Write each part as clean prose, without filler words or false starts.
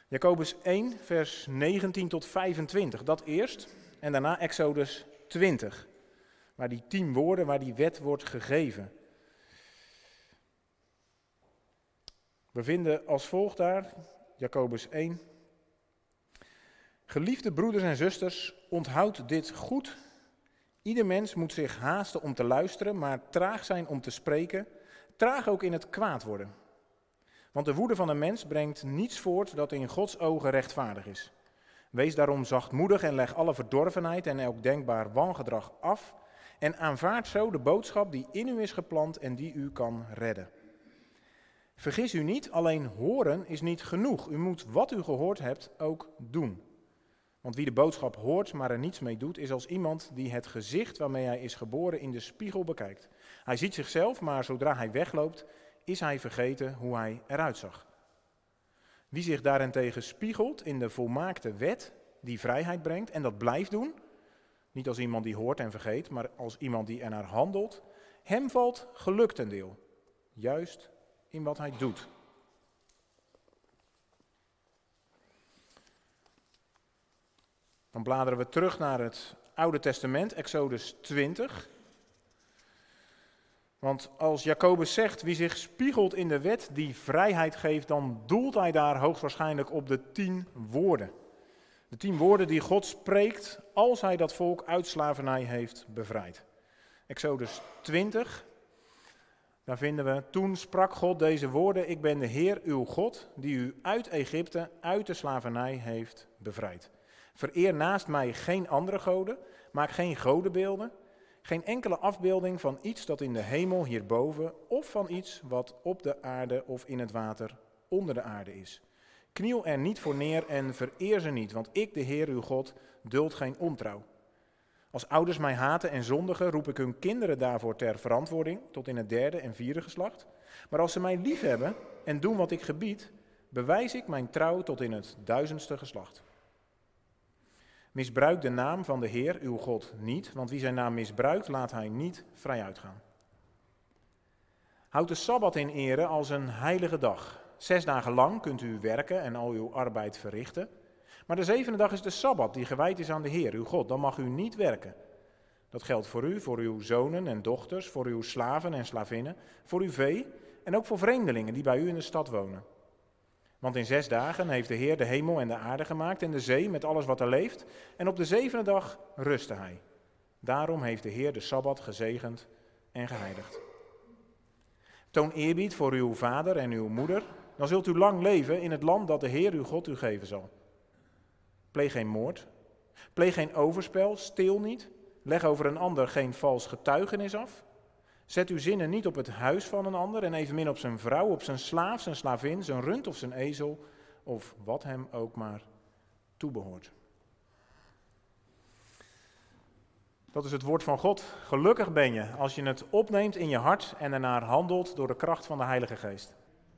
Jacobus 1, vers 19 tot 25, dat eerst. En daarna Exodus 20, waar die 10 woorden, waar die wet wordt gegeven. We vinden als volgt daar, Jacobus 1. Geliefde broeders en zusters, onthoud dit goed. Ieder mens moet zich haasten om te luisteren, maar traag zijn om te spreken. Traag ook in het kwaad worden. Want de woede van een mens brengt niets voort dat in Gods ogen rechtvaardig is. Wees daarom zachtmoedig en leg alle verdorvenheid en elk denkbaar wangedrag af. En aanvaard zo de boodschap die in u is geplant en die u kan redden. Vergis u niet, alleen horen is niet genoeg. U moet wat u gehoord hebt ook doen. Want wie de boodschap hoort, maar er niets mee doet, is als iemand die het gezicht waarmee hij is geboren in de spiegel bekijkt. Hij ziet zichzelf, maar zodra hij wegloopt, is hij vergeten hoe hij eruit zag. Wie zich daarentegen spiegelt in de volmaakte wet, die vrijheid brengt, en dat blijft doen, niet als iemand die hoort en vergeet, maar als iemand die ernaar handelt, hem valt geluk ten deel, juist in wat hij doet. Dan bladeren we terug naar het Oude Testament, Exodus 20. Want als Jacobus zegt, wie zich spiegelt in de wet die vrijheid geeft, dan doelt hij daar hoogstwaarschijnlijk op de 10 woorden. De 10 woorden die God spreekt als hij dat volk uit slavernij heeft bevrijd. Exodus 20, daar vinden we, toen sprak God deze woorden, ik ben de Heer uw God, die u uit Egypte, uit de slavernij heeft bevrijd. Vereer naast mij geen andere goden, maak geen godenbeelden, geen enkele afbeelding van iets dat in de hemel hierboven of van iets wat op de aarde of in het water onder de aarde is. Kniel er niet voor neer en vereer ze niet, want ik, de Heer uw God, duld geen ontrouw. Als ouders mij haten en zondigen, roep ik hun kinderen daarvoor ter verantwoording, tot in het 3e en 4e geslacht. Maar als ze mij liefhebben en doen wat ik gebied, bewijs ik mijn trouw tot in het 1000ste geslacht. Misbruik de naam van de Heer, uw God, niet, want wie zijn naam misbruikt, laat hij niet vrij uitgaan. Houd de Sabbat in ere als een heilige dag. 6 dagen lang kunt u werken en al uw arbeid verrichten. Maar de 7e dag is de Sabbat, die gewijd is aan de Heer, uw God. Dan mag u niet werken. Dat geldt voor u, voor uw zonen en dochters, voor uw slaven en slavinnen, voor uw vee en ook voor vreemdelingen die bij u in de stad wonen. Want in 6 dagen heeft de Heer de hemel en de aarde gemaakt en de zee met alles wat er leeft. En op de 7e dag rustte hij. Daarom heeft de Heer de Sabbat gezegend en geheiligd. Toon eerbied voor uw vader en uw moeder, dan zult u lang leven in het land dat de Heer uw God u geven zal. Pleeg geen moord, pleeg geen overspel, steel niet, leg over een ander geen vals getuigenis af. Zet uw zinnen niet op het huis van een ander en evenmin op zijn vrouw, op zijn slaaf, zijn slavin, zijn rund of zijn ezel, of wat hem ook maar toebehoort. Dat is het woord van God. Gelukkig ben je als je het opneemt in je hart en ernaar handelt door de kracht van de Heilige Geest.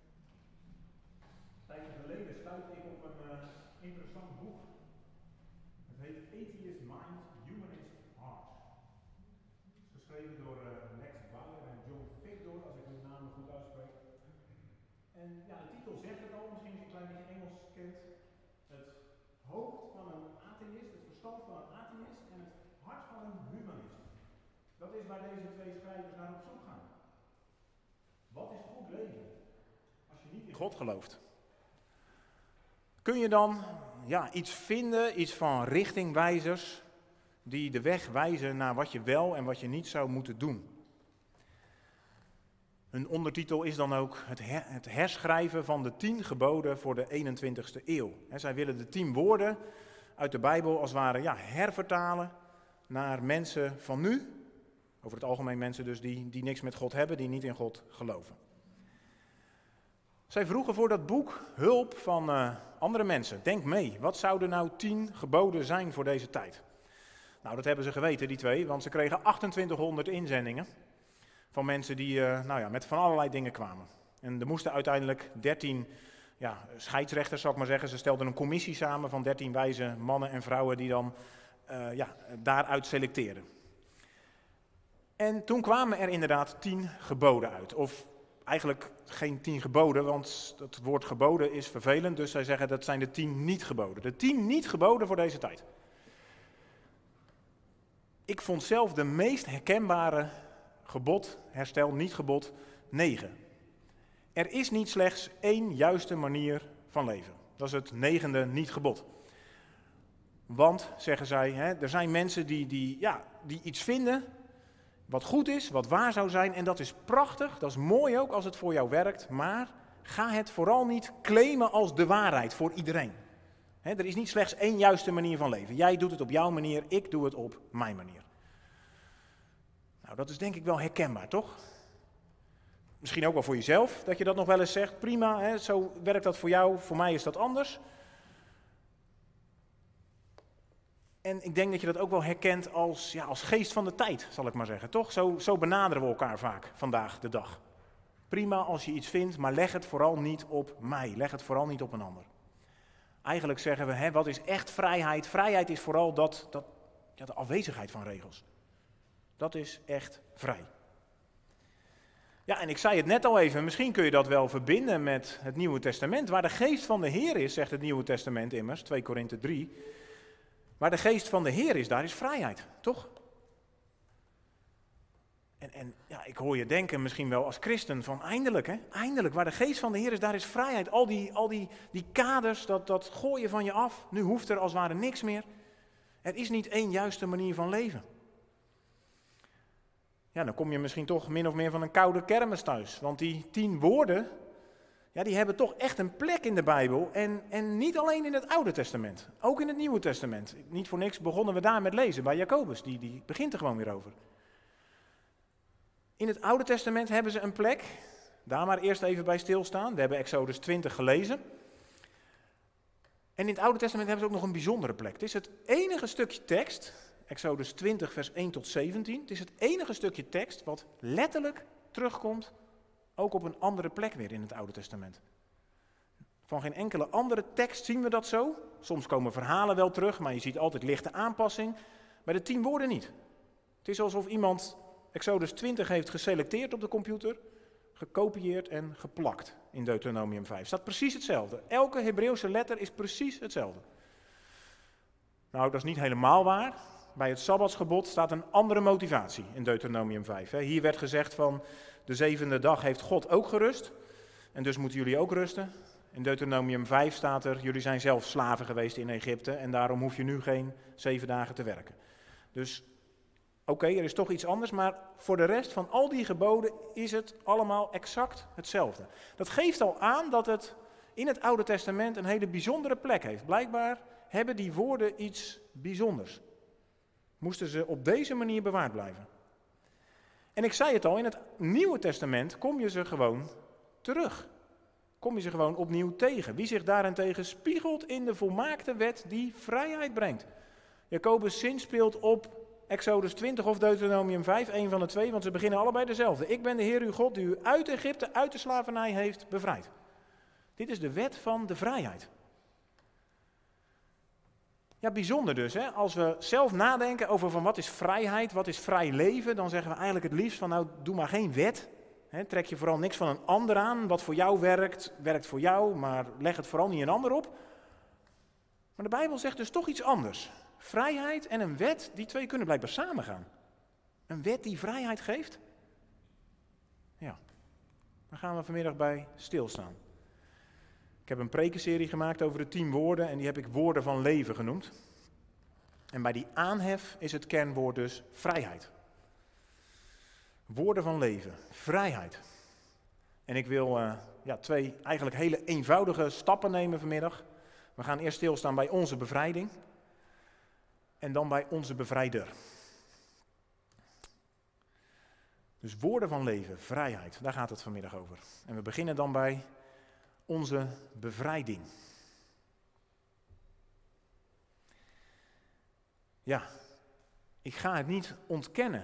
Een tijdje geleden stuitte ik op een interessant boek. Het heet Atheist Mind, Humanist Heart. Het is geschreven door Lex Bauer en John Victor, als ik hun namen goed uitspreek. En ja, de titel zegt het al, misschien als je een klein beetje Engels kent. Het hoofd van een atheïst, het verstand van een atheïst en het hart van een humanist. Dat is waar deze 2 schrijvers naar op zoek gaan. Wat is goed leven als je niet in God gelooft? Kun je dan iets vinden, iets van richtingwijzers, die de weg wijzen naar wat je wel en wat je niet zou moeten doen? Hun ondertitel is dan ook het herschrijven van de 10 geboden voor de 21ste eeuw. Zij willen de 10 woorden uit de Bijbel als het ware hervertalen naar mensen van nu. Over het algemeen mensen dus die niks met God hebben, die niet in God geloven. Zij vroegen voor dat boek hulp van andere mensen. Denk mee, wat zouden nou 10 geboden zijn voor deze tijd? Nou, dat hebben ze geweten, die 2, want ze kregen 2800 inzendingen van mensen die met van allerlei dingen kwamen. En er moesten uiteindelijk 13 scheidsrechters, zal ik maar zeggen. Ze stelden een commissie samen van 13 wijze mannen en vrouwen die dan daaruit selecteerden. En toen kwamen er inderdaad 10 geboden uit. Of eigenlijk geen 10 geboden, want het woord geboden is vervelend. Dus zij zeggen dat zijn de 10 niet-geboden. De 10 niet-geboden voor deze tijd. Ik vond zelf de meest herkenbare gebod, herstel, niet-gebod, 9. Er is niet slechts 1 juiste manier van leven. Dat is het 9e niet-gebod. Want, zeggen zij, er zijn mensen die iets vinden wat goed is, wat waar zou zijn. En dat is prachtig, dat is mooi ook als het voor jou werkt. Maar ga het vooral niet claimen als de waarheid voor iedereen. Er is niet slechts 1 juiste manier van leven. Jij doet het op jouw manier, ik doe het op mijn manier. Nou, dat is denk ik wel herkenbaar, toch? Misschien ook wel voor jezelf, dat je dat nog wel eens zegt. Prima, zo werkt dat voor jou, voor mij is dat anders. En ik denk dat je dat ook wel herkent als geest van de tijd, zal ik maar zeggen. Toch? Zo benaderen we elkaar vaak vandaag de dag. Prima als je iets vindt, maar leg het vooral niet op mij. Leg het vooral niet op een ander. Eigenlijk zeggen we, wat is echt vrijheid? Vrijheid is vooral de afwezigheid van regels. Dat is echt vrij. Ja, en ik zei het net al even, misschien kun je dat wel verbinden met het Nieuwe Testament. Waar de geest van de Heer is, zegt het Nieuwe Testament immers, 2 Korinthe 3. Waar de geest van de Heer is, daar is vrijheid, toch? En ik hoor je denken misschien wel als christen van eindelijk, waar de geest van de Heer is, daar is vrijheid. Al die kaders, dat gooi je van je af. Nu hoeft er als het ware niks meer. Er is niet 1 juiste manier van leven. Ja, dan kom je misschien toch min of meer van een koude kermis thuis. Want die 10 woorden, die hebben toch echt een plek in de Bijbel. En niet alleen in het Oude Testament, ook in het Nieuwe Testament. Niet voor niks begonnen we daar met lezen bij Jacobus, die begint er gewoon weer over. In het Oude Testament hebben ze een plek, daar maar eerst even bij stilstaan. We hebben Exodus 20 gelezen. En in het Oude Testament hebben ze ook nog een bijzondere plek. Het is het enige stukje tekst, Exodus 20 vers 1 tot 17. Het is het enige stukje tekst wat letterlijk terugkomt, ook op een andere plek weer in het Oude Testament. Van geen enkele andere tekst zien we dat zo. Soms komen verhalen wel terug, maar je ziet altijd lichte aanpassing. Bij de 10 woorden niet. Het is alsof iemand Exodus 20 heeft geselecteerd op de computer, gekopieerd en geplakt in Deuteronomium 5. Het staat precies hetzelfde. Elke Hebreeuwse letter is precies hetzelfde. Nou, dat is niet helemaal waar. Bij het Sabbatsgebod staat een andere motivatie in Deuteronomium 5. Hier werd gezegd van de 7e dag heeft God ook gerust. En dus moeten jullie ook rusten. In Deuteronomium 5 staat er, jullie zijn zelf slaven geweest in Egypte en daarom hoef je nu geen 7 dagen te werken. Dus oké, er is toch iets anders, maar voor de rest van al die geboden is het allemaal exact hetzelfde. Dat geeft al aan dat het in het Oude Testament een hele bijzondere plek heeft. Blijkbaar hebben die woorden iets bijzonders. Moesten ze op deze manier bewaard blijven. En ik zei het al, in het Nieuwe Testament kom je ze gewoon terug. Kom je ze gewoon opnieuw tegen. Wie zich daarentegen spiegelt in de volmaakte wet die vrijheid brengt. Jacobus zinspeelt op Exodus 20 of Deuteronomium 5, een van de twee, want ze beginnen allebei dezelfde. Ik ben de Heer uw God die u uit Egypte, uit de slavernij heeft bevrijd. Dit is de wet van de vrijheid. Ja, bijzonder dus. Als we zelf nadenken over van wat is vrijheid, wat is vrij leven, dan zeggen we eigenlijk het liefst van nou, doe maar geen wet. Trek je vooral niks van een ander aan. Wat voor jou werkt, werkt voor jou, maar leg het vooral niet een ander op. Maar de Bijbel zegt dus toch iets anders. Vrijheid en een wet, die twee kunnen blijkbaar samengaan. Een wet die vrijheid geeft? Ja, daar gaan we vanmiddag bij stilstaan. Ik heb een prekenserie gemaakt over de 10 woorden en die heb ik woorden van leven genoemd. En bij die aanhef is het kernwoord dus vrijheid. Woorden van leven, vrijheid. En ik wil 2 eigenlijk hele eenvoudige stappen nemen vanmiddag. We gaan eerst stilstaan bij onze bevrijding en dan bij onze bevrijder. Dus woorden van leven, vrijheid, daar gaat het vanmiddag over. En we beginnen dan bij onze bevrijding. Ja, ik ga het niet ontkennen.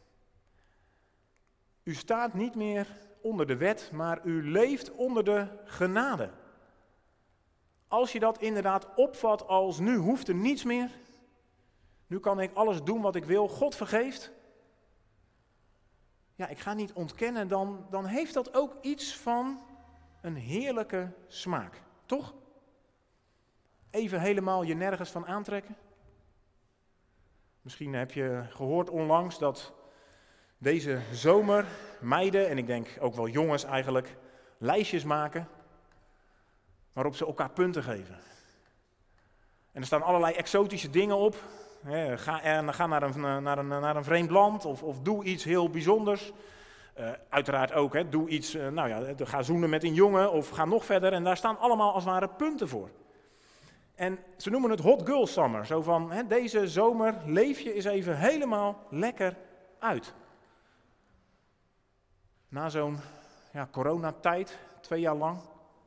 U staat niet meer onder de wet, maar u leeft onder de genade. Als je dat inderdaad opvat als nu hoeft er niets meer, nu kan ik alles doen wat ik wil, God vergeeft, ja, ik ga niet ontkennen, dan heeft dat ook iets van een heerlijke smaak. Toch? Even helemaal je nergens van aantrekken. Misschien heb je gehoord onlangs dat deze zomer meiden, en ik denk ook wel jongens eigenlijk, lijstjes maken waarop ze elkaar punten geven. En er staan allerlei exotische dingen op. Ga naar een vreemd land of doe iets heel bijzonders. Uiteraard ook, doe iets, ga zoenen met een jongen of ga nog verder. En daar staan allemaal als het ware punten voor. En ze noemen het Hot Girl Summer. Zo van, deze zomer leef je eens even helemaal lekker uit. Na zo'n coronatijd, 2 jaar lang.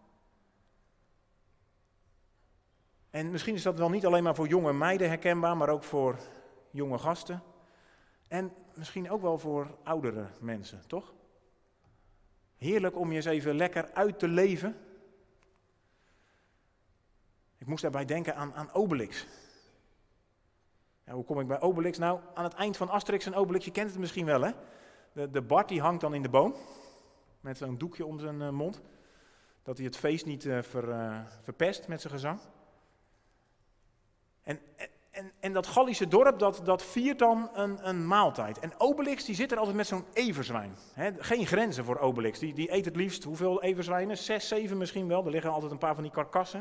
En misschien is dat wel niet alleen maar voor jonge meiden herkenbaar, maar ook voor jonge gasten. En misschien ook wel voor oudere mensen, toch? Heerlijk om je eens even lekker uit te leven. Ik moest daarbij denken aan Obelix. Ja, hoe kom ik bij Obelix? Nou, aan het eind van Asterix en Obelix, je kent het misschien wel, hè? De Bart die hangt dan in de boom, met zo'n doekje om zijn mond. Dat hij het feest niet verpest met zijn gezang. En dat Gallische dorp, dat viert dan een maaltijd. En Obelix die zit er altijd met zo'n everzwijn. Geen grenzen voor Obelix. Die eet het liefst, hoeveel everzwijnen? 6, 7 misschien wel. Er liggen altijd een paar van die karkassen.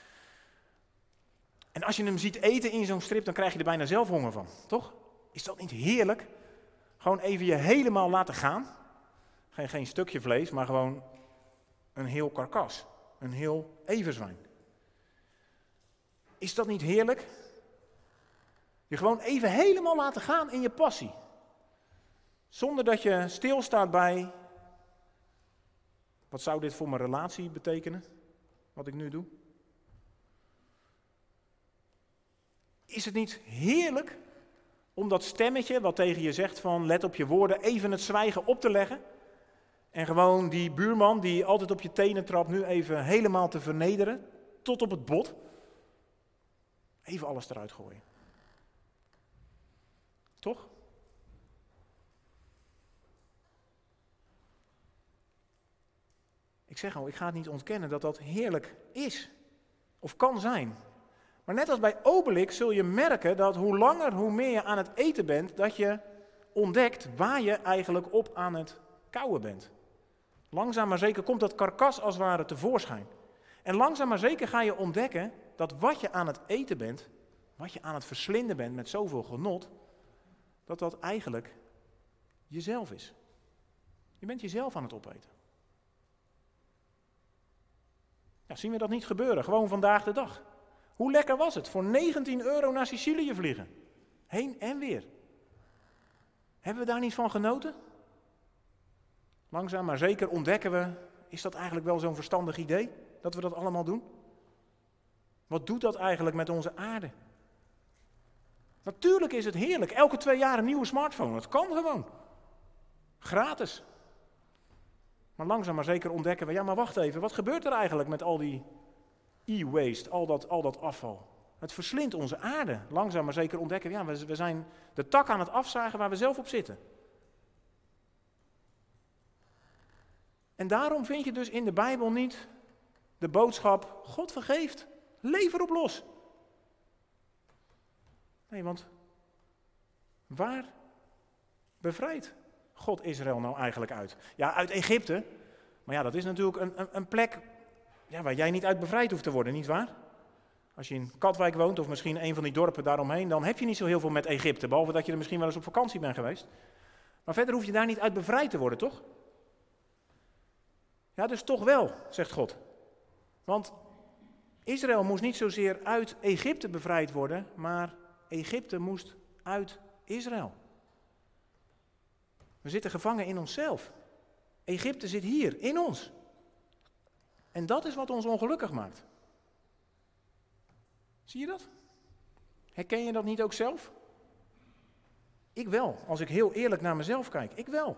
En als je hem ziet eten in zo'n strip, dan krijg je er bijna zelf honger van. Toch? Is dat niet heerlijk? Gewoon even je helemaal laten gaan. Geen stukje vlees, maar gewoon een heel karkas. Een heel everzwijn. Is dat niet heerlijk? Je gewoon even helemaal laten gaan in je passie. Zonder dat je stilstaat bij, wat zou dit voor mijn relatie betekenen? Wat ik nu doe? Is het niet heerlijk om dat stemmetje wat tegen je zegt van let op je woorden, even het zwijgen op te leggen? En gewoon die buurman die altijd op je tenen trapt, nu even helemaal te vernederen, tot op het bot. Even alles eruit gooien. Toch? Ik zeg al, ik ga het niet ontkennen dat dat heerlijk is. Of kan zijn. Maar net als bij Obelix zul je merken dat hoe langer, hoe meer je aan het eten bent, dat je ontdekt waar je eigenlijk op aan het kauwen bent. Langzaam maar zeker komt dat karkas als het ware tevoorschijn. En langzaam maar zeker ga je ontdekken dat wat je aan het eten bent, wat je aan het verslinden bent met zoveel genot, dat dat eigenlijk jezelf is. Je bent jezelf aan het opeten. Ja, zien we dat niet gebeuren, gewoon vandaag de dag. Hoe lekker was het voor €19 naar Sicilië vliegen? Heen en weer. Hebben we daar niet van genoten? Langzaam maar zeker ontdekken we, is dat eigenlijk wel zo'n verstandig idee, dat we dat allemaal doen? Wat doet dat eigenlijk met onze aarde? Natuurlijk is het heerlijk, elke 2 jaar een nieuwe smartphone, dat kan gewoon. Gratis. Maar langzaam maar zeker ontdekken we, ja maar wacht even, wat gebeurt er eigenlijk met al die e-waste, al dat afval? Het verslindt onze aarde. Langzaam maar zeker ontdekken we, ja we zijn de tak aan het afzagen waar we zelf op zitten. En daarom vind je dus in de Bijbel niet de boodschap, God vergeeft, leef erop los. Nee, want waar bevrijdt God Israël nou eigenlijk uit? Ja, uit Egypte. Maar ja, dat is natuurlijk een plek waar jij niet uit bevrijd hoeft te worden, nietwaar? Als je in Katwijk woont of misschien een van die dorpen daaromheen, dan heb je niet zo heel veel met Egypte, behalve dat je er misschien wel eens op vakantie bent geweest. Maar verder hoef je daar niet uit bevrijd te worden, toch? Ja, dus toch wel, zegt God. Want Israël moest niet zozeer uit Egypte bevrijd worden, maar Egypte moest uit Israël. We zitten gevangen in onszelf. Egypte zit hier, in ons. En dat is wat ons ongelukkig maakt. Zie je dat? Herken je dat niet ook zelf? Ik wel, als ik heel eerlijk naar mezelf kijk. Ik wel.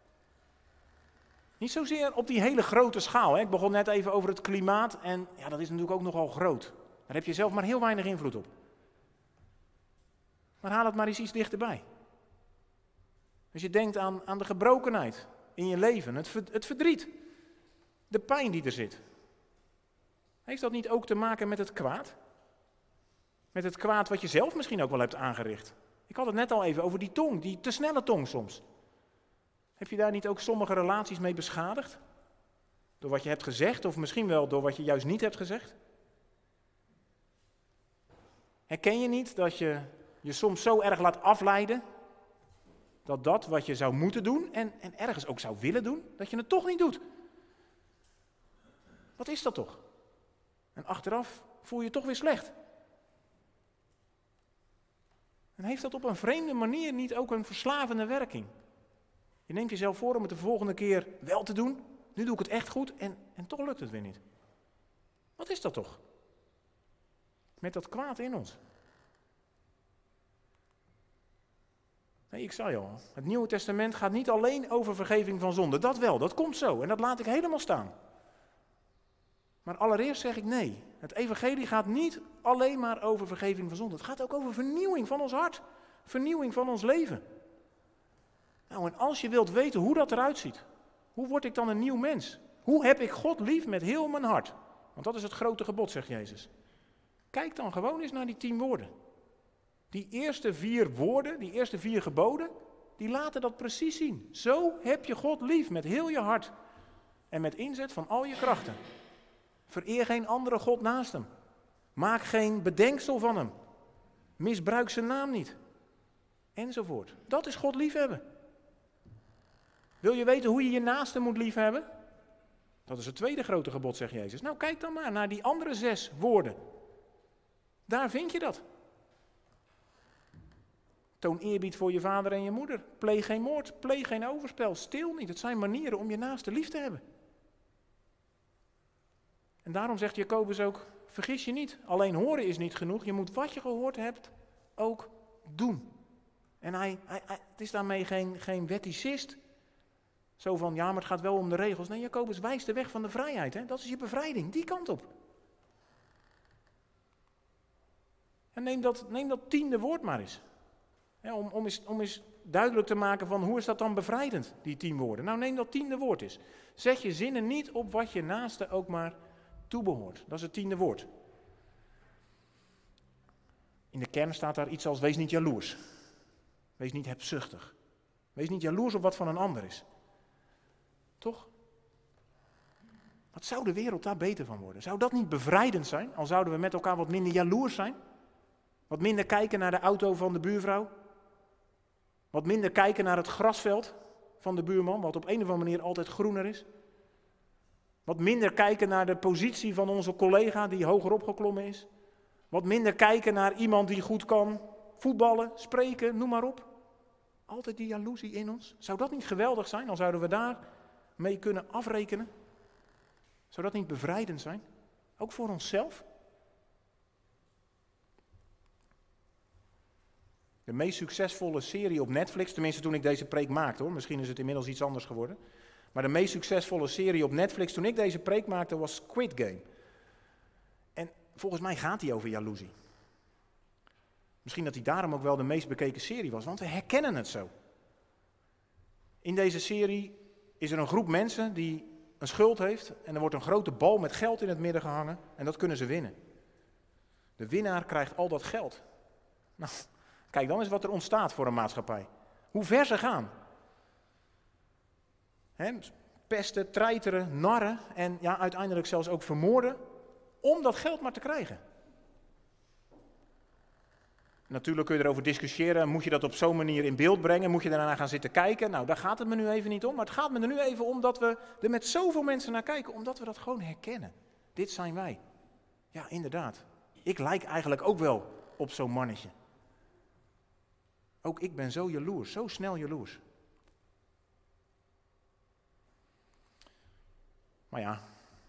Niet zozeer op die hele grote schaal. Hè. Ik begon net even over het klimaat en ja, dat is natuurlijk ook nogal groot. Daar heb je zelf maar heel weinig invloed op. Maar haal het maar eens iets dichterbij. Als je denkt aan de gebrokenheid in je leven, het verdriet, de pijn die er zit. Heeft dat niet ook te maken met het kwaad? Met het kwaad wat je zelf misschien ook wel hebt aangericht. Ik had het net al even over die tong, die te snelle tong soms. Heb je daar niet ook sommige relaties mee beschadigd? Door wat je hebt gezegd of misschien wel door wat je juist niet hebt gezegd? Herken je niet dat je je soms zo erg laat afleiden dat wat je zou moeten doen en ergens ook zou willen doen, dat je het toch niet doet? Wat is dat toch? En achteraf voel je je toch weer slecht. En heeft dat op een vreemde manier niet ook een verslavende werking? Je neemt jezelf voor om het de volgende keer wel te doen. Nu doe ik het echt goed en toch lukt het weer niet. Wat is dat toch? Met dat kwaad in ons. Nee, ik zei al, het Nieuwe Testament gaat niet alleen over vergeving van zonde. Dat wel, dat komt zo en dat laat ik helemaal staan. Maar allereerst zeg ik nee. Het evangelie gaat niet alleen maar over vergeving van zonde. Het gaat ook over vernieuwing van ons hart. Vernieuwing van ons leven. Nou, en als je wilt weten hoe dat eruit ziet. Hoe word ik dan een nieuw mens? Hoe heb ik God lief met heel mijn hart? Want dat is het grote gebod, zegt Jezus. Kijk dan gewoon eens naar die 10 woorden. Die eerste 4 woorden, die eerste 4 geboden, die laten dat precies zien. Zo heb je God lief met heel je hart. En met inzet van al je krachten. Vereer geen andere God naast hem. Maak geen bedenksel van hem. Misbruik zijn naam niet. Enzovoort. Dat is God liefhebben. Wil je weten hoe je je naaste moet liefhebben? Dat is het tweede grote gebod, zegt Jezus. Nou, kijk dan maar naar die andere 6 woorden. Daar vind je dat. Toon eerbied voor je vader en je moeder. Pleeg geen moord, pleeg geen overspel, steel niet. Het zijn manieren om je naaste lief te hebben. En daarom zegt Jacobus ook, vergis je niet. Alleen horen is niet genoeg. Je moet wat je gehoord hebt ook doen. En het is daarmee geen wetticist. Zo van, ja, maar het gaat wel om de regels. Nee, Jacobus wijst de weg van de vrijheid. Hè? Dat is je bevrijding, die kant op. En neem dat 10e woord maar eens. Ja, om eens duidelijk te maken van, hoe is dat dan bevrijdend, die 10 woorden. Nou, neem dat 10e woord eens. Zet je zinnen niet op wat je naaste ook maar toebehoort. Dat is het 10e woord. In de kern staat daar iets als, wees niet jaloers. Wees niet hebzuchtig. Wees niet jaloers op wat van een ander is. Toch? Wat zou de wereld daar beter van worden? Zou dat niet bevrijdend zijn? Al zouden we met elkaar wat minder jaloers zijn? Wat minder kijken naar de auto van de buurvrouw? Wat minder kijken naar het grasveld van de buurman, wat op een of andere manier altijd groener is? Wat minder kijken naar de positie van onze collega die hoger opgeklommen is? Wat minder kijken naar iemand die goed kan voetballen, spreken, noem maar op? Altijd die jaloezie in ons. Zou dat niet geweldig zijn? Dan zouden we daar mee kunnen afrekenen. Zou dat niet bevrijdend zijn? Ook voor onszelf? De meest succesvolle serie op Netflix, tenminste toen ik deze preek maakte hoor, misschien is het inmiddels iets anders geworden. Maar de meest succesvolle serie op Netflix toen ik deze preek maakte was Squid Game. En volgens mij gaat die over jaloezie. Misschien dat die daarom ook wel de meest bekeken serie was, want we herkennen het zo. In deze serie is er een groep mensen die een schuld heeft en er wordt een grote bal met geld in het midden gehangen en dat kunnen ze winnen. De winnaar krijgt al dat geld. Nou, kijk dan eens wat er ontstaat voor een maatschappij. Hoe ver ze gaan. Pesten, treiteren, narren en ja, uiteindelijk zelfs ook vermoorden om dat geld maar te krijgen. Natuurlijk kun je erover discussiëren, moet je dat op zo'n manier in beeld brengen, moet je daarna gaan zitten kijken. Nou, daar gaat het me nu even niet om, maar het gaat me er nu even om dat we er met zoveel mensen naar kijken, omdat we dat gewoon herkennen. Dit zijn wij. Ja, inderdaad. Ik lijk eigenlijk ook wel op zo'n mannetje. Ook ik ben zo jaloers, zo snel jaloers. Maar ja,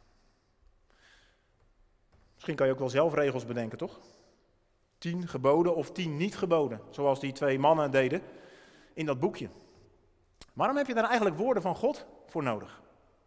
misschien kan je ook wel zelf regels bedenken, toch? 10 geboden of 10 niet geboden, zoals die 2 mannen deden in dat boekje. Waarom heb je daar eigenlijk woorden van God voor nodig?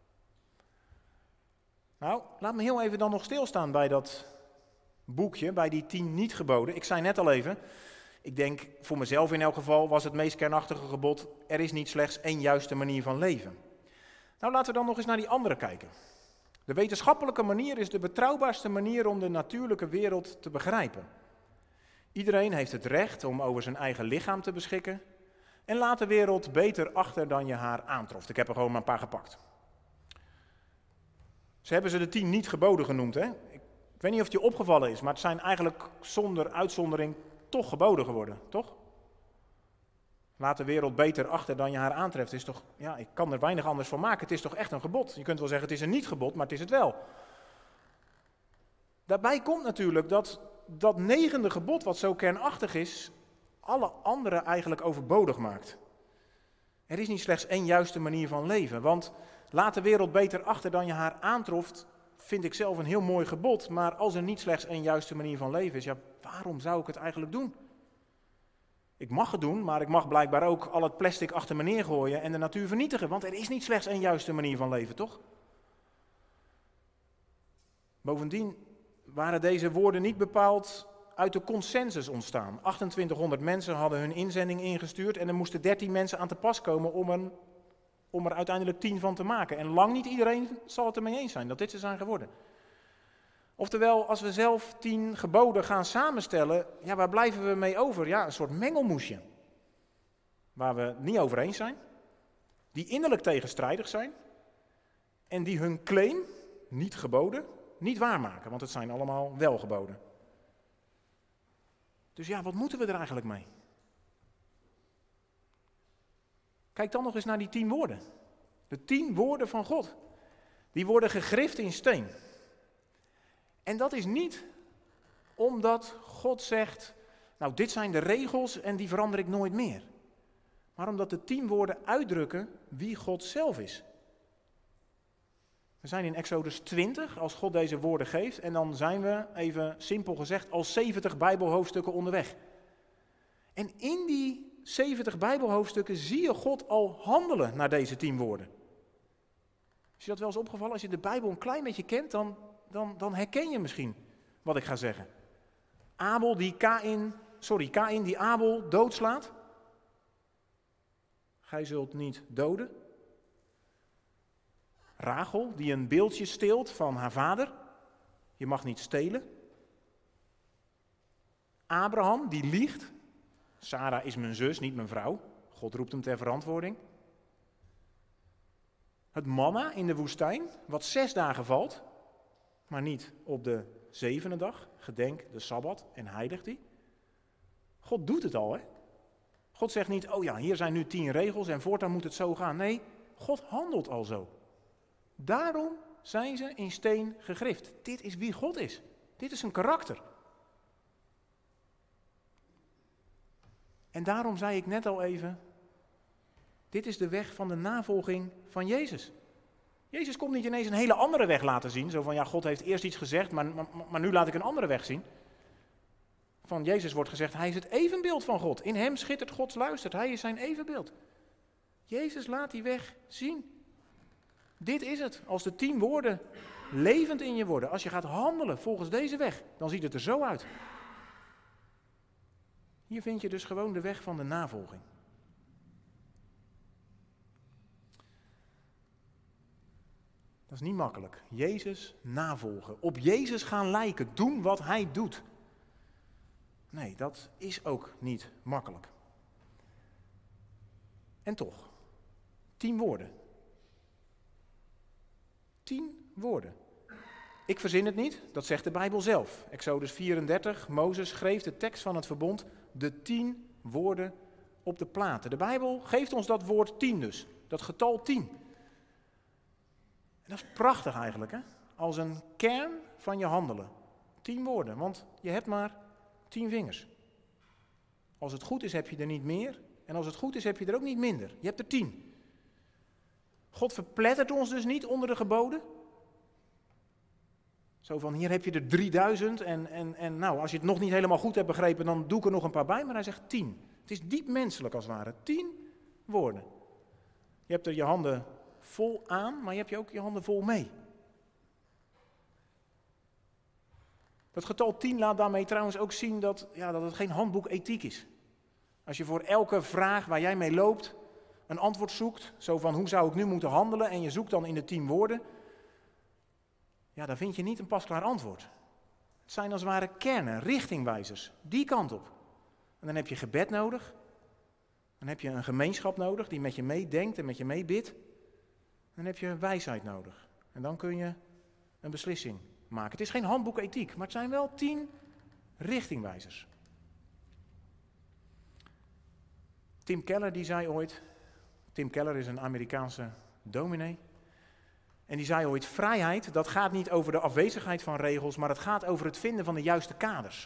Nou, laat me heel even dan nog stilstaan bij dat boekje, bij die 10 niet geboden. Ik zei net al even, Ik denk, voor mezelf in elk geval, was het meest kernachtige gebod: er is niet slechts één juiste manier van leven. Nou, laten we dan nog eens naar die andere kijken. De wetenschappelijke manier is de betrouwbaarste manier om de natuurlijke wereld te begrijpen. Iedereen heeft het recht om over zijn eigen lichaam te beschikken en laat de wereld beter achter dan je haar aantroft. Ik heb er gewoon maar een paar gepakt. Ze hebben ze de 10 niet geboden genoemd, hè? Ik weet niet of het je opgevallen is, maar het zijn eigenlijk zonder uitzondering toch geboden geworden, toch? Laat de wereld beter achter dan je haar aantreft. Is toch, ja, ik kan er weinig anders van maken. Het is toch echt een gebod. Je kunt wel zeggen het is een niet-gebod, maar het is het wel. Daarbij komt natuurlijk dat 9e gebod, wat zo kernachtig is, alle andere eigenlijk overbodig maakt. Er is niet slechts één juiste manier van leven. Want laat de wereld beter achter dan je haar aantroft, vind ik zelf een heel mooi gebod. Maar als er niet slechts één juiste manier van leven is, ja, waarom zou ik het eigenlijk doen? Ik mag het doen, maar ik mag blijkbaar ook al het plastic achter me neergooien en de natuur vernietigen. Want er is niet slechts één juiste manier van leven, toch? Bovendien waren deze woorden niet bepaald uit de consensus ontstaan. 2800 mensen hadden hun inzending ingestuurd en er moesten 13 mensen aan te pas komen om er uiteindelijk 10 van te maken. En lang niet iedereen zal het ermee eens zijn dat dit ze zijn geworden. Oftewel, als we zelf 10 geboden gaan samenstellen, ja, waar blijven we mee over? Ja, een soort mengelmoesje. Waar we het niet over eens zijn, die innerlijk tegenstrijdig zijn en die hun claim, niet geboden, niet waarmaken, want het zijn allemaal wel geboden. Dus ja, wat moeten we er eigenlijk mee? Kijk dan nog eens naar die 10 woorden. De 10 woorden van God. Die worden gegrift in steen. En dat is niet omdat God zegt, nou dit zijn de regels en die verander ik nooit meer. Maar omdat de 10 woorden uitdrukken wie God zelf is. We zijn in Exodus 20, als God deze woorden geeft, en dan zijn we, even simpel gezegd, al 70 Bijbelhoofdstukken onderweg. En in die 70 Bijbelhoofdstukken zie je God al handelen naar deze 10 woorden. Is je dat wel eens opgevallen? Als je de Bijbel een klein beetje kent, dan herken je misschien wat ik ga zeggen. Kaïn die Abel doodslaat. Gij zult niet doden. Rachel die een beeldje steelt van haar vader. Je mag niet stelen. Abraham die liegt. Sarah is mijn zus, niet mijn vrouw. God roept hem ter verantwoording. Het manna in de woestijn, wat 6 dagen valt, maar niet op de 7e dag. Gedenk de Sabbat en heilig die. God doet het al, hè? God zegt niet, oh ja, hier zijn nu 10 regels en voortaan moet het zo gaan. Nee, God handelt al zo. Daarom zijn ze in steen gegrift. Dit is wie God is. Dit is zijn karakter. En daarom zei ik net al even, dit is de weg van de navolging van Jezus. Jezus komt niet ineens een hele andere weg laten zien. Zo van, ja, God heeft eerst iets gezegd, maar nu laat ik een andere weg zien. Van Jezus wordt gezegd, hij is het evenbeeld van God. In hem schittert Gods luister, hij is zijn evenbeeld. Jezus laat die weg zien. Dit is het. Als de 10 woorden levend in je worden, als je gaat handelen volgens deze weg, dan ziet het er zo uit. Hier vind je dus gewoon de weg van de navolging. Dat is niet makkelijk. Jezus navolgen. Op Jezus gaan lijken. Doen wat hij doet. Nee, dat is ook niet makkelijk. En toch. 10 woorden. 10 woorden. Ik verzin het niet, dat zegt de Bijbel zelf. Exodus 34, Mozes schreef de tekst van het verbond, de 10 woorden op de platen. De Bijbel geeft ons dat woord 10 dus, dat getal 10. En dat is prachtig eigenlijk, hè? Als een kern van je handelen. 10 woorden, want je hebt maar 10 vingers. Als het goed is heb je er niet meer en als het goed is heb je er ook niet minder. Je hebt er 10. God verplettert ons dus niet onder de geboden. Zo van, hier heb je er 3000 en nou, als je het nog niet helemaal goed hebt begrepen, dan doe ik er nog een paar bij. Maar hij zegt 10. Het is diep menselijk als het ware. 10 woorden. Je hebt er je handen vol aan, maar je hebt je ook je handen vol mee. Dat getal 10 laat daarmee trouwens ook zien dat het geen handboek ethiek is. Als je voor elke vraag waar jij mee loopt een antwoord zoekt, zo van hoe zou ik nu moeten handelen, en je zoekt dan in de 10 woorden, ja, dan vind je niet een pasklaar antwoord. Het zijn als het ware kernen, richtingwijzers, die kant op. En dan heb je gebed nodig, dan heb je een gemeenschap nodig die met je meedenkt en met je meebidt. Dan heb je wijsheid nodig. En dan kun je een beslissing maken. Het is geen handboek ethiek, maar het zijn wel 10 richtingwijzers. Tim Keller die zei ooit, Tim Keller is een Amerikaanse dominee, en die zei ooit, vrijheid, dat gaat niet over de afwezigheid van regels, maar het gaat over het vinden van de juiste kaders.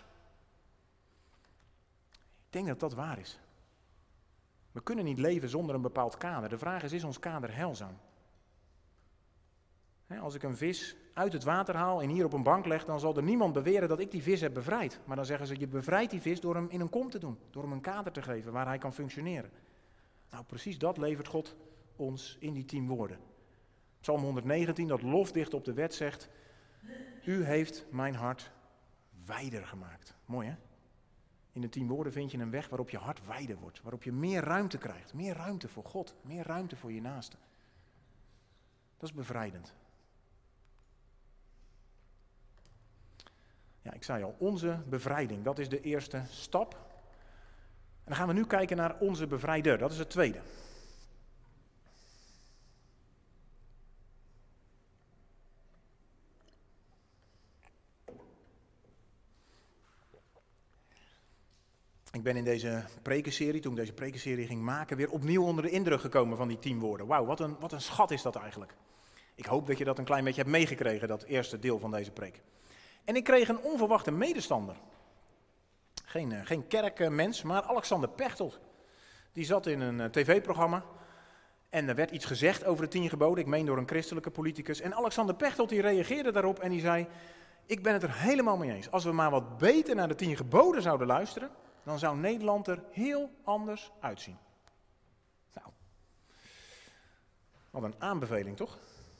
Ik denk dat dat waar is. We kunnen niet leven zonder een bepaald kader. De vraag is ons kader heilzaam? Als ik een vis uit het water haal en hier op een bank leg, dan zal er niemand beweren dat ik die vis heb bevrijd. Maar dan zeggen ze, je bevrijdt die vis door hem in een kom te doen, door hem een kader te geven waar hij kan functioneren. Nou, precies dat levert God ons in die 10 woorden. Psalm 119, dat lofdicht op de wet zegt, u heeft mijn hart wijder gemaakt. Mooi hè? In de 10 woorden vind je een weg waarop je hart wijder wordt, waarop je meer ruimte krijgt, meer ruimte voor God, meer ruimte voor je naaste. Dat is bevrijdend. Ja, ik zei al, onze bevrijding, dat is de eerste stap. En dan gaan we nu kijken naar onze bevrijder, dat is het tweede. Ik ben in deze prekenserie, toen ik deze prekenserie ging maken, weer opnieuw onder de indruk gekomen van die 10 woorden. Wauw, wat een schat is dat eigenlijk. Ik hoop dat je dat een klein beetje hebt meegekregen, dat eerste deel van deze preek. En ik kreeg een onverwachte medestander. Geen kerkmens, maar Alexander Pechtold. Die zat in een tv-programma en er werd iets gezegd over de 10 geboden, ik meen door een christelijke politicus. En Alexander Pechtold die reageerde daarop en die zei, ik ben het er helemaal mee eens. Als we maar wat beter naar de 10 geboden zouden luisteren, dan zou Nederland er heel anders uitzien. Nou, wat een aanbeveling toch?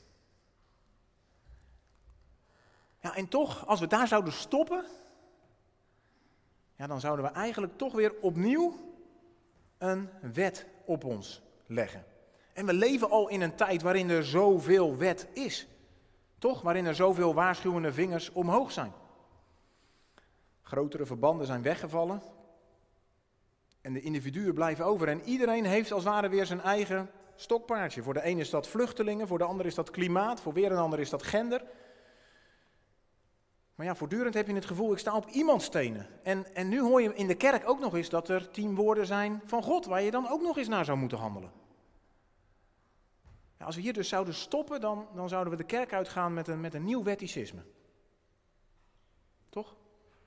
Ja, en toch, als we daar zouden stoppen, ja, dan zouden we eigenlijk toch weer opnieuw een wet op ons leggen. En we leven al in een tijd waarin er zoveel wet is. Toch? Waarin er zoveel waarschuwende vingers omhoog zijn. Grotere verbanden zijn weggevallen. En de individuen blijven over. En iedereen heeft als het ware weer zijn eigen stokpaardje. Voor de een is dat vluchtelingen, voor de ander is dat klimaat, voor weer een ander is dat gender. Maar ja, voortdurend heb je het gevoel, ik sta op iemands stenen. En nu hoor je in de kerk ook nog eens dat er 10 woorden zijn van God, waar je dan ook nog eens naar zou moeten handelen. Ja, als we hier dus zouden stoppen, dan zouden we de kerk uitgaan met een nieuw wetticisme. Toch?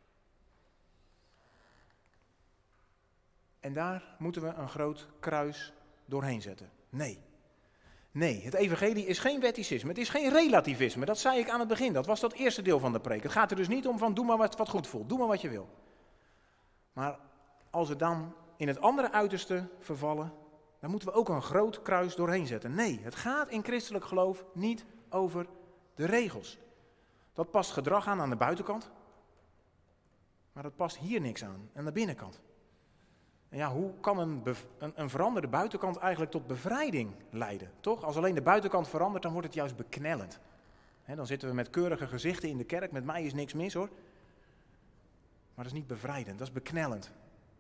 En daar moeten we een groot kruis doorheen zetten. Nee, het evangelie is geen wetticisme, het is geen relativisme. Dat zei ik aan het begin, dat was dat eerste deel van de preek. Het gaat er dus niet om van doe maar wat goed voelt, doe maar wat je wil. Maar als we dan in het andere uiterste vervallen, dan moeten we ook een groot kruis doorheen zetten. Nee, het gaat in christelijk geloof niet over de regels. Dat past gedrag aan de buitenkant, maar dat past hier niks aan de binnenkant. En ja, hoe kan een veranderde buitenkant eigenlijk tot bevrijding leiden? Toch? Als alleen de buitenkant verandert, dan wordt het juist beknellend. Dan zitten we met keurige gezichten in de kerk, met mij is niks mis hoor. Maar dat is niet bevrijdend, dat is beknellend.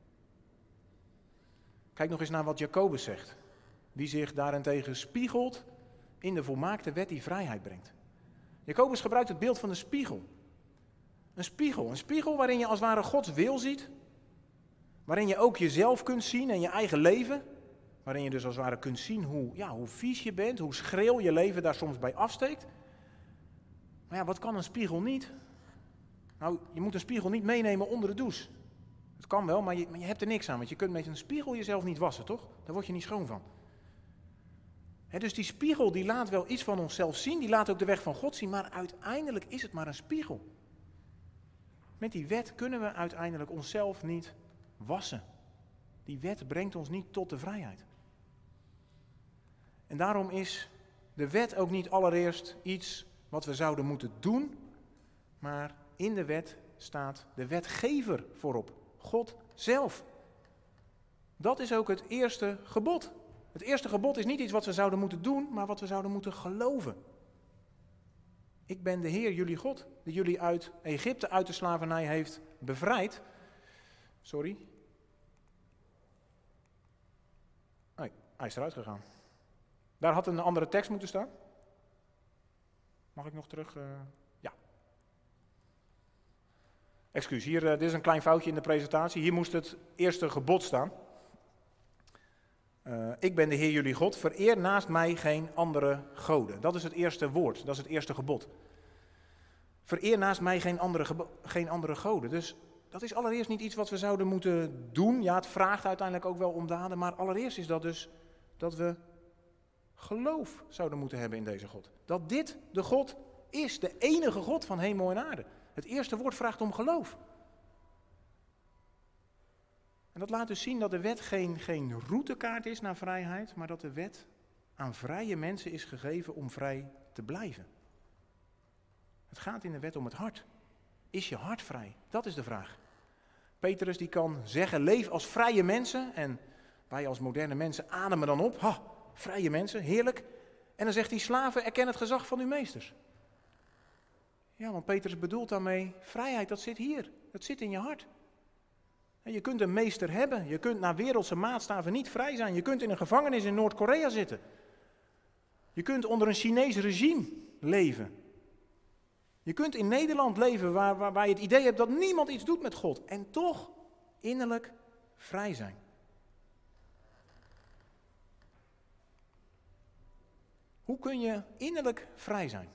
Kijk nog eens naar wat Jacobus zegt. Die zich daarentegen spiegelt in de volmaakte wet die vrijheid brengt. Jacobus gebruikt het beeld van een spiegel. Een spiegel waarin je als het ware Gods wil ziet. Waarin je ook jezelf kunt zien en je eigen leven. Waarin je dus als het ware kunt zien hoe vies je bent, hoe schril je leven daar soms bij afsteekt. Maar ja, wat kan een spiegel niet? Nou, je moet een spiegel niet meenemen onder de douche. Het kan wel, maar je hebt er niks aan, want je kunt met een spiegel jezelf niet wassen, toch? Daar word je niet schoon van. Dus die spiegel die laat wel iets van onszelf zien, die laat ook de weg van God zien, maar uiteindelijk is het maar een spiegel. Met die wet kunnen we uiteindelijk onszelf niet wassen. Die wet brengt ons niet tot de vrijheid. En daarom is de wet ook niet allereerst iets wat we zouden moeten doen, maar in de wet staat de wetgever voorop, God zelf. Dat is ook het eerste gebod. Het eerste gebod is niet iets wat we zouden moeten doen, maar wat we zouden moeten geloven. Ik ben de Heer, jullie God, die jullie uit Egypte, uit de slavernij heeft bevrijd. Sorry. Nee, hij is eruit gegaan. Daar had een andere tekst moeten staan. Mag ik nog terug? Ja. Excuus, hier, dit is een klein foutje in de presentatie. Hier moest het eerste gebod staan. Ik ben de Heer jullie God, vereer naast mij geen andere goden. Dat is het eerste woord, dat is het eerste gebod. Vereer naast mij geen andere goden. Dus dat is allereerst niet iets wat we zouden moeten doen. Ja, het vraagt uiteindelijk ook wel om daden, maar allereerst is dat dus dat we geloof zouden moeten hebben in deze God. Dat dit de God is, de enige God van hemel en aarde. Het eerste woord vraagt om geloof. En dat laat dus zien dat de wet geen routekaart is naar vrijheid, maar dat de wet aan vrije mensen is gegeven om vrij te blijven. Het gaat in de wet om het hart. Is je hart vrij? Dat is de vraag. Petrus die kan zeggen, leef als vrije mensen. En wij als moderne mensen ademen dan op. Ha, vrije mensen, heerlijk. En dan zegt hij, slaven, erken het gezag van uw meesters. Ja, want Petrus bedoelt daarmee, vrijheid, dat zit hier. Dat zit in je hart. En je kunt een meester hebben. Je kunt naar wereldse maatstaven niet vrij zijn. Je kunt in een gevangenis in Noord-Korea zitten. Je kunt onder een Chinees regime leven. Je kunt in Nederland leven waar je het idee hebt dat niemand iets doet met God. En toch innerlijk vrij zijn. Hoe kun je innerlijk vrij zijn?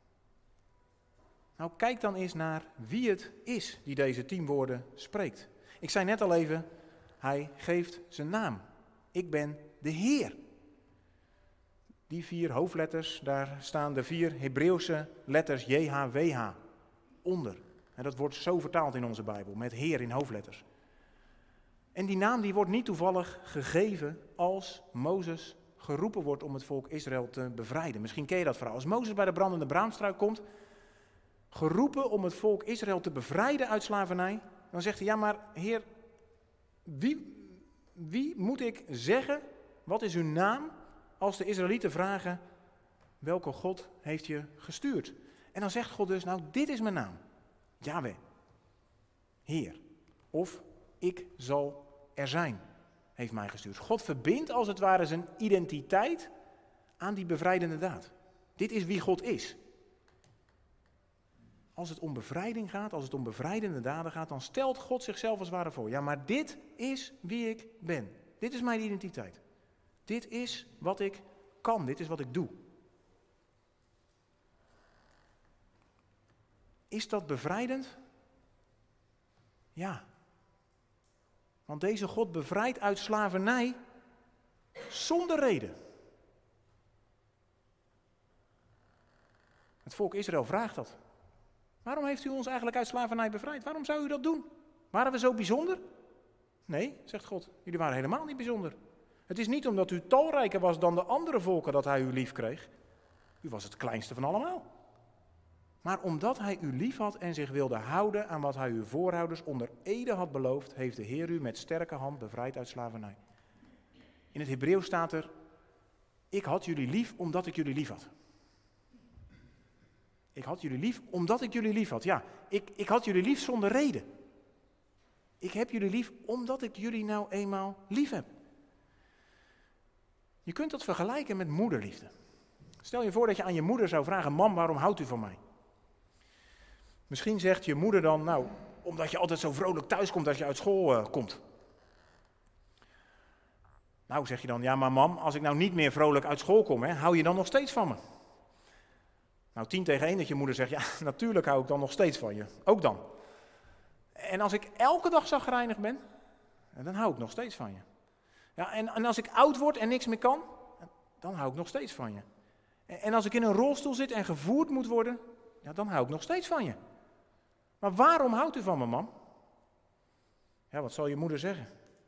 Nou, kijk dan eens naar wie het is die deze 10 woorden spreekt. Ik zei net al even, hij geeft zijn naam. Ik ben de Heer. Die 4 hoofdletters, daar staan de 4 Hebreeuwse letters JHWH onder. En dat wordt zo vertaald in onze Bijbel, met Heer in hoofdletters. En die naam die wordt niet toevallig gegeven als Mozes geroepen wordt om het volk Israël te bevrijden. Misschien ken je dat verhaal. Als Mozes bij de brandende braamstruik komt, geroepen om het volk Israël te bevrijden uit slavernij, dan zegt hij, ja maar Heer, wie moet ik zeggen, wat is uw naam, als de Israëlieten vragen, welke God heeft je gestuurd? En dan zegt God dus, nou dit is mijn naam, Yahweh, Heer, of ik zal er zijn, heeft mij gestuurd. God verbindt als het ware zijn identiteit aan die bevrijdende daad. Dit is wie God is. Als het om bevrijding gaat, als het om bevrijdende daden gaat, dan stelt God zichzelf als het ware voor. Ja, maar dit is wie ik ben. Dit is mijn identiteit. Dit is wat ik kan. Dit is wat ik doe. Is dat bevrijdend? Ja. Want deze God bevrijdt uit slavernij zonder reden. Het volk Israël vraagt dat. Waarom heeft u ons eigenlijk uit slavernij bevrijd? Waarom zou u dat doen? Waren we zo bijzonder? Nee, zegt God, jullie waren helemaal niet bijzonder. Het is niet omdat u talrijker was dan de andere volken dat hij u lief kreeg. U was het kleinste van allemaal. Maar omdat hij u lief had en zich wilde houden aan wat hij uw voorouders onder ede had beloofd, heeft de Heer u met sterke hand bevrijd uit slavernij. In het Hebreeuws staat er, ik had jullie lief omdat ik jullie lief had. Ik had jullie lief omdat ik jullie lief had. Ja, ik had jullie lief zonder reden. Ik heb jullie lief omdat ik jullie nou eenmaal lief heb. Je kunt dat vergelijken met moederliefde. Stel je voor dat je aan je moeder zou vragen, mam, waarom houdt u van mij? Misschien zegt je moeder dan, nou, omdat je altijd zo vrolijk thuis komt als je uit school komt. Nou, zeg je dan, ja maar mam, als ik nou niet meer vrolijk uit school kom, hou je dan nog steeds van me? Nou, 10-1 dat je moeder zegt, ja, natuurlijk hou ik dan nog steeds van je. Ook dan. En als ik elke dag chagrijnig ben, dan hou ik nog steeds van je. Ja, en als ik oud word en niks meer kan, dan hou ik nog steeds van je. En als ik in een rolstoel zit en gevoerd moet worden, ja, dan hou ik nog steeds van je. Maar waarom houdt u van me, mam? Ja, wat zal je moeder zeggen?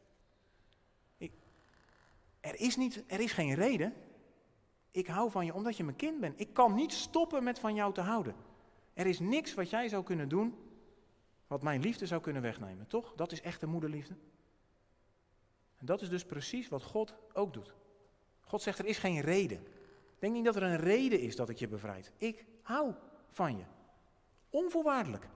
Er is geen reden. Ik hou van je omdat je mijn kind bent. Ik kan niet stoppen met van jou te houden. Er is niks wat jij zou kunnen doen, wat mijn liefde zou kunnen wegnemen, toch? Dat is echte moederliefde. En dat is dus precies wat God ook doet. God zegt, er is geen reden. Denk niet dat er een reden is dat ik je bevrijd. Ik hou van je. Onvoorwaardelijk.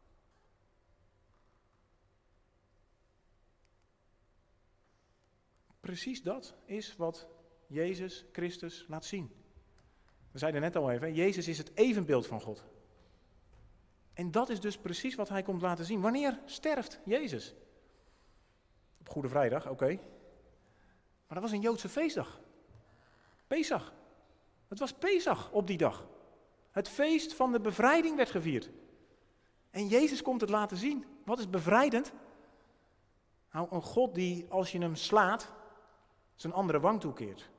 Precies dat is wat Jezus Christus laat zien. We zeiden net al even, Jezus is het evenbeeld van God. En dat is dus precies wat hij komt laten zien. Wanneer sterft Jezus? Op Goede Vrijdag, oké. Maar dat was een Joodse feestdag. Pesach. Het was Pesach op die dag. Het feest van de bevrijding werd gevierd. En Jezus komt het laten zien. Wat is bevrijdend? Nou, een God die als je hem slaat, zijn andere wang toekeert.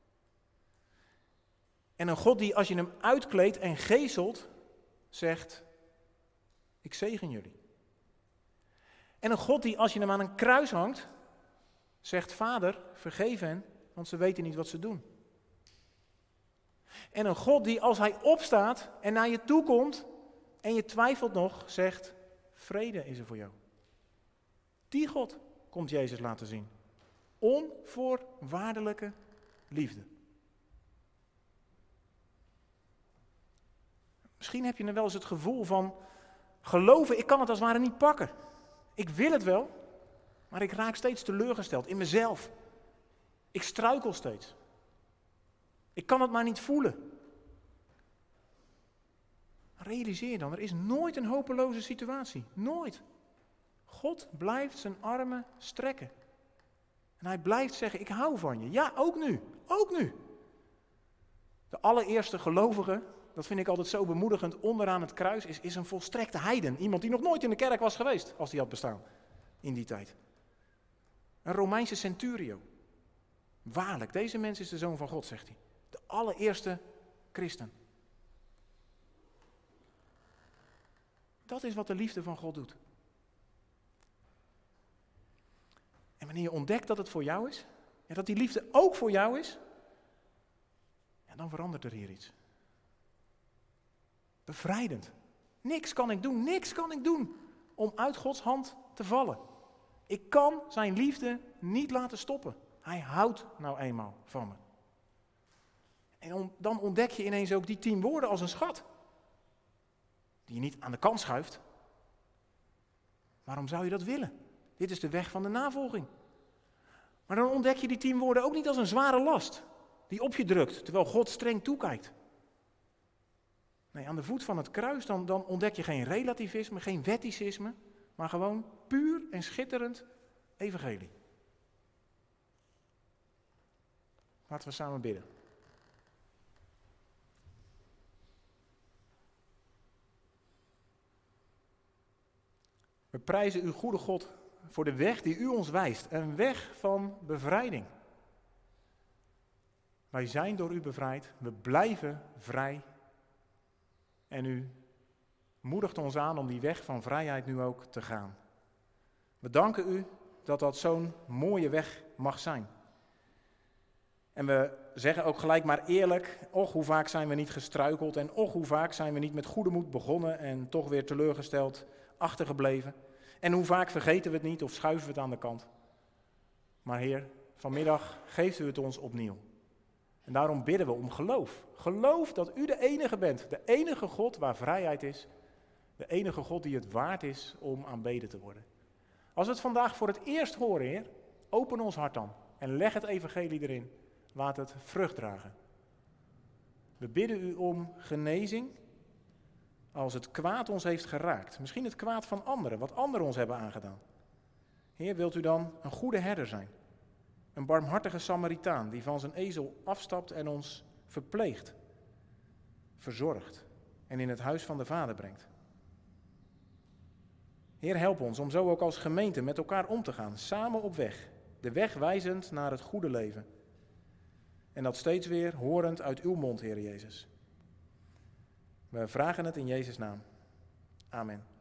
En een God die als je hem uitkleedt en gezelt, zegt, ik zegen jullie. En een God die als je hem aan een kruis hangt, zegt, Vader, vergeef hen, want ze weten niet wat ze doen. En een God die als hij opstaat en naar je toe komt en je twijfelt nog, zegt, vrede is er voor jou. Die God komt Jezus laten zien. Onvoorwaardelijke liefde. Misschien heb je dan wel eens het gevoel van geloven, ik kan het als het ware niet pakken. Ik wil het wel, maar ik raak steeds teleurgesteld in mezelf. Ik struikel steeds. Ik kan het maar niet voelen. Realiseer dan, er is nooit een hopeloze situatie. Nooit. God blijft zijn armen strekken. En hij blijft zeggen, ik hou van je. Ja, ook nu. Ook nu. De allereerste gelovige, dat vind ik altijd zo bemoedigend, onderaan het kruis is een volstrekte heiden. Iemand die nog nooit in de kerk was geweest, als die had bestaan in die tijd. Een Romeinse centurio. Waarlijk, deze mens is de Zoon van God, zegt hij. De allereerste christen. Dat is wat de liefde van God doet. En wanneer je ontdekt dat het voor jou is, en dat die liefde ook voor jou is, ja, dan verandert er hier iets. Bevrijdend. Niks kan ik doen om uit Gods hand te vallen. Ik kan zijn liefde niet laten stoppen. Hij houdt nou eenmaal van me. En dan ontdek je ineens ook die 10 woorden als een schat. Die je niet aan de kant schuift. Waarom zou je dat willen? Dit is de weg van de navolging. Maar dan ontdek je die 10 woorden ook niet als een zware last. Die op je drukt, terwijl God streng toekijkt. Nee, aan de voet van het kruis dan ontdek je geen relativisme, geen wetticisme. Maar gewoon puur en schitterend evangelie. Laten we samen bidden. We prijzen uw goede God voor de weg die u ons wijst. Een weg van bevrijding. Wij zijn door u bevrijd. We blijven vrij. En u moedigt ons aan om die weg van vrijheid nu ook te gaan. We danken u dat dat zo'n mooie weg mag zijn. En we zeggen ook gelijk maar eerlijk, och hoe vaak zijn we niet gestruikeld en och hoe vaak zijn we niet met goede moed begonnen en toch weer teleurgesteld achtergebleven. En hoe vaak vergeten we het niet of schuiven we het aan de kant. Maar Heer, vanmiddag geeft u het ons opnieuw. En daarom bidden we om geloof. Geloof dat u de enige bent, de enige God waar vrijheid is. De enige God die het waard is om aanbeden te worden. Als we het vandaag voor het eerst horen, Heer, open ons hart dan en leg het evangelie erin. Laat het vrucht dragen. We bidden u om genezing als het kwaad ons heeft geraakt. Misschien het kwaad van anderen, wat anderen ons hebben aangedaan. Heer, wilt u dan een goede herder zijn? Een barmhartige Samaritaan die van zijn ezel afstapt en ons verpleegt, verzorgt en in het huis van de Vader brengt. Heer, help ons om zo ook als gemeente met elkaar om te gaan, samen op weg, de weg wijzend naar het goede leven. En dat steeds weer horend uit uw mond, Heer Jezus. We vragen het in Jezus' naam. Amen.